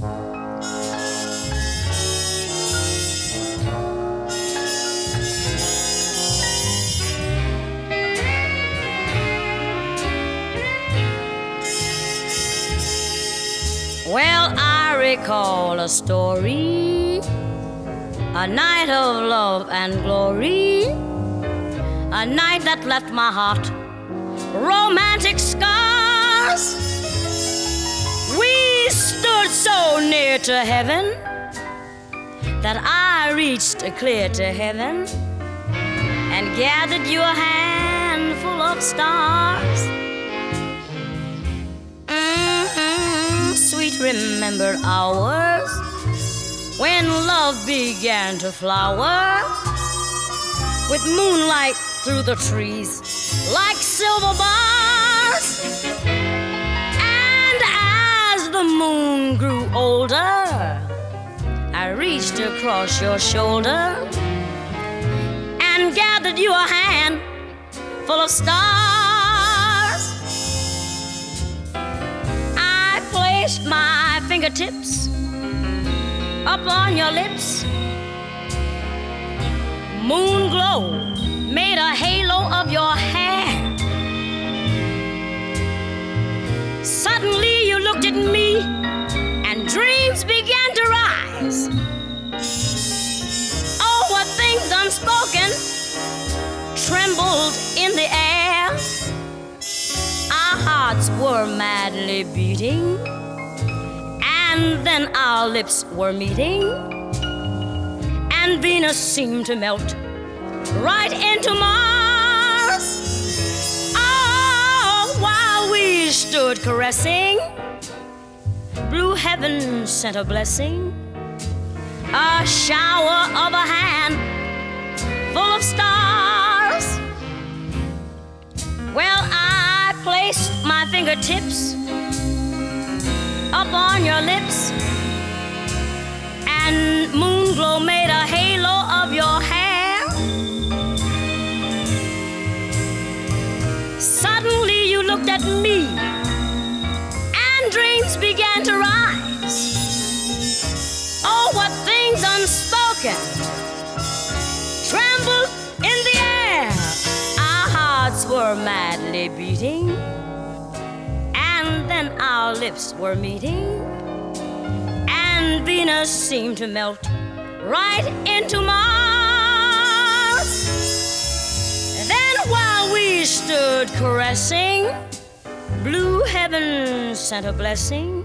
Well, I recall a story, a night of love and glory, a night that left my heart romantic scars. We stood so near to heaven that I reached clear to heaven and gathered you a handful of stars. Sweet remembered hours when love began to flower, with moonlight through the trees like silver bars. And as the moon grew older, I reached across your shoulder and gathered you a hand full of stars. I placed my fingertips up on your lips. Moon glow made a halo of your hair. Suddenly you looked at me and dreams began to rise. Oh, what things unspoken trembled in the air. Our hearts were madly beating, and then our lips were meeting, and Venus seemed to melt right into Mars. Oh, while we stood caressing, blue heaven sent a blessing, a shower of a hand full of stars. Well, I placed my fingertips up on your lips, and moon glow made a halo of your hair. Suddenly you looked at me and dreams began to rise. Oh, what things unspoken trembled in the air. Our hearts were madly beating, and then our lips were meeting, and Venus seemed to melt right into Mars. Then while we stood caressing, blue heaven sent a blessing,